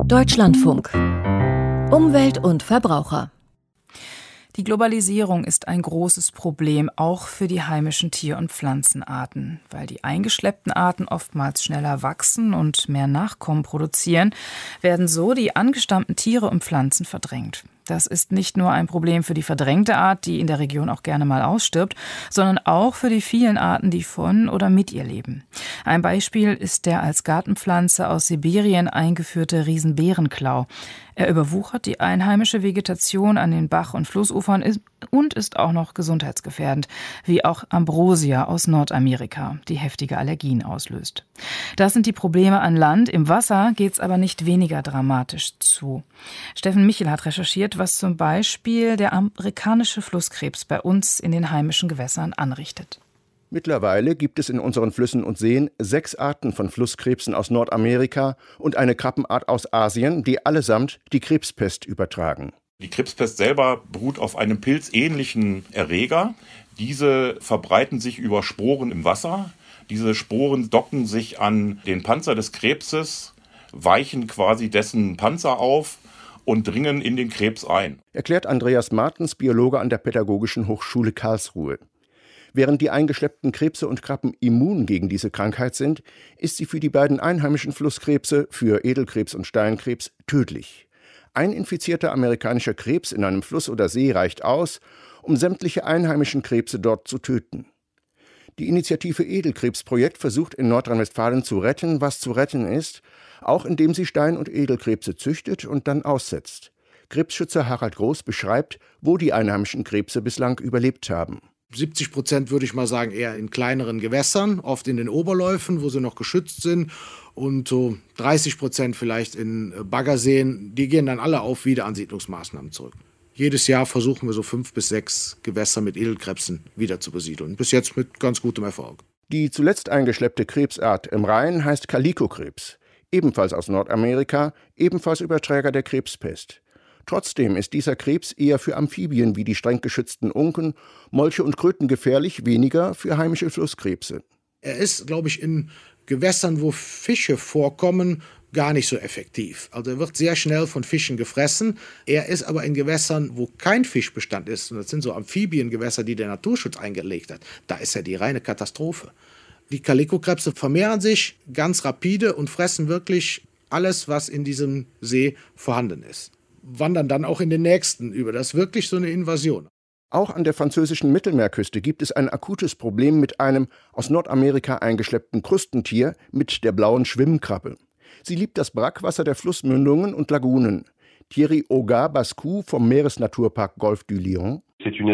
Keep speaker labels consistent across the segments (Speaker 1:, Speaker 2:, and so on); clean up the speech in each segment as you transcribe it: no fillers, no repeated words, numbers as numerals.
Speaker 1: Deutschlandfunk. Umwelt und Verbraucher.
Speaker 2: Die Globalisierung ist ein großes Problem, auch für die heimischen Tier- und Pflanzenarten. Weil die eingeschleppten Arten oftmals schneller wachsen und mehr Nachkommen produzieren, werden so die angestammten Tiere und Pflanzen verdrängt. Das ist nicht nur ein Problem für die verdrängte Art, die in der Region auch gerne mal ausstirbt, sondern auch für die vielen Arten, die von oder mit ihr leben. Ein Beispiel ist der als Gartenpflanze aus Sibirien eingeführte Riesenbeerenklau. Er überwuchert die einheimische Vegetation an den Bach- und Flussufern und ist auch noch gesundheitsgefährdend, wie auch Ambrosia aus Nordamerika, die heftige Allergien auslöst. Das sind die Probleme an Land. Im Wasser geht es aber nicht weniger dramatisch zu. Steffen Michel hat recherchiert, was zum Beispiel der amerikanische Flusskrebs bei uns in den heimischen Gewässern anrichtet.
Speaker 3: Mittlerweile gibt es in unseren Flüssen und Seen 6 Arten von Flusskrebsen aus Nordamerika und eine Krabbenart aus Asien, die allesamt die Krebspest übertragen.
Speaker 4: Die Krebspest selber beruht auf einem pilzähnlichen Erreger. Diese verbreiten sich über Sporen im Wasser. Diese Sporen docken sich an den Panzer des Krebses, weichen quasi dessen Panzer auf und dringen in den Krebs ein.
Speaker 3: Erklärt Andreas Martens, Biologe an der Pädagogischen Hochschule Karlsruhe. Während die eingeschleppten Krebse und Krabben immun gegen diese Krankheit sind, ist sie für die beiden einheimischen Flusskrebse, für Edelkrebs und Steinkrebs, tödlich. Ein infizierter amerikanischer Krebs in einem Fluss oder See reicht aus, um sämtliche einheimischen Krebse dort zu töten. Die Initiative Edelkrebsprojekt versucht in Nordrhein-Westfalen zu retten, was zu retten ist, auch indem sie Stein- und Edelkrebse züchtet und dann aussetzt. Krebsschützer Harald Groß beschreibt, wo die einheimischen Krebse bislang überlebt haben.
Speaker 5: 70% würde ich mal sagen, eher in kleineren Gewässern, oft in den Oberläufen, wo sie noch geschützt sind. Und so 30% vielleicht in Baggerseen, die gehen dann alle auf Wiederansiedlungsmaßnahmen zurück. Jedes Jahr versuchen wir so 5 bis 6 Gewässer mit Edelkrebsen wieder zu besiedeln. Bis jetzt mit ganz gutem Erfolg.
Speaker 3: Die zuletzt eingeschleppte Krebsart im Rhein heißt Kalikokrebs. Ebenfalls aus Nordamerika, ebenfalls Überträger der Krebspest. Trotzdem ist dieser Krebs eher für Amphibien wie die streng geschützten Unken, Molche und Kröten gefährlich, weniger für heimische Flusskrebse.
Speaker 5: Er ist, glaube ich, in Gewässern, wo Fische vorkommen, gar nicht so effektiv. Also er wird sehr schnell von Fischen gefressen. Er ist aber in Gewässern, wo kein Fischbestand ist, und das sind so Amphibiengewässer, die der Naturschutz eingelegt hat, da ist er die reine Katastrophe. Die Kalikokrebse vermehren sich ganz rapide und fressen wirklich alles, was in diesem See vorhanden ist. Wandern dann auch in den nächsten über. Das ist wirklich so eine Invasion.
Speaker 3: Auch an der französischen Mittelmeerküste gibt es ein akutes Problem mit einem aus Nordamerika eingeschleppten Krustentier mit der blauen Schwimmkrabbe. Sie liebt das Brackwasser der Flussmündungen und Lagunen. Thierry Augar-Bascou vom Meeresnaturpark Golfe du Lion.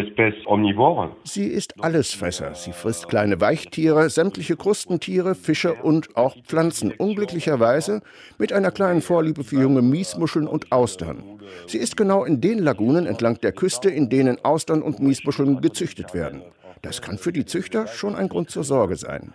Speaker 3: Sie ist Allesfresser. Sie frisst kleine Weichtiere, sämtliche Krustentiere, Fische und auch Pflanzen. Unglücklicherweise mit einer kleinen Vorliebe für junge Miesmuscheln und Austern. Sie ist genau in den Lagunen entlang der Küste, in denen Austern und Miesmuscheln gezüchtet werden. Das kann für die Züchter schon ein Grund zur Sorge sein.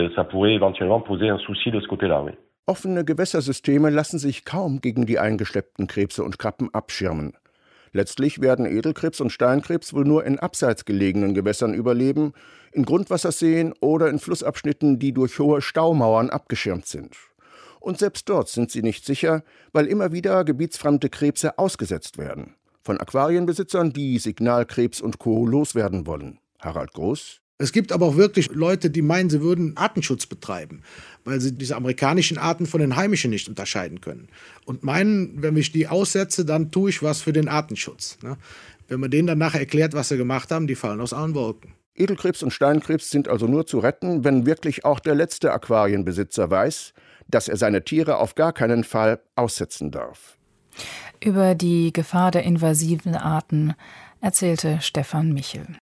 Speaker 3: Offene Gewässersysteme lassen sich kaum gegen die eingeschleppten Krebse und Krabben abschirmen. Letztlich werden Edelkrebs und Steinkrebs wohl nur in abseits gelegenen Gewässern überleben, in Grundwasserseen oder in Flussabschnitten, die durch hohe Staumauern abgeschirmt sind. Und selbst dort sind sie nicht sicher, weil immer wieder gebietsfremde Krebse ausgesetzt werden. Von Aquarienbesitzern, die Signalkrebs und Co. loswerden wollen. Harald Groß.
Speaker 5: Es gibt aber auch wirklich Leute, die meinen, sie würden Artenschutz betreiben, weil sie diese amerikanischen Arten von den heimischen nicht unterscheiden können. Und meinen, wenn ich die aussetze, dann tue ich was für den Artenschutz. Wenn man denen dann nachher erklärt, was sie gemacht haben, die fallen aus allen Wolken.
Speaker 3: Edelkrebs und Steinkrebs sind also nur zu retten, wenn wirklich auch der letzte Aquarienbesitzer weiß, dass er seine Tiere auf gar keinen Fall aussetzen darf.
Speaker 2: Über die Gefahr der invasiven Arten erzählte Stefan Michel.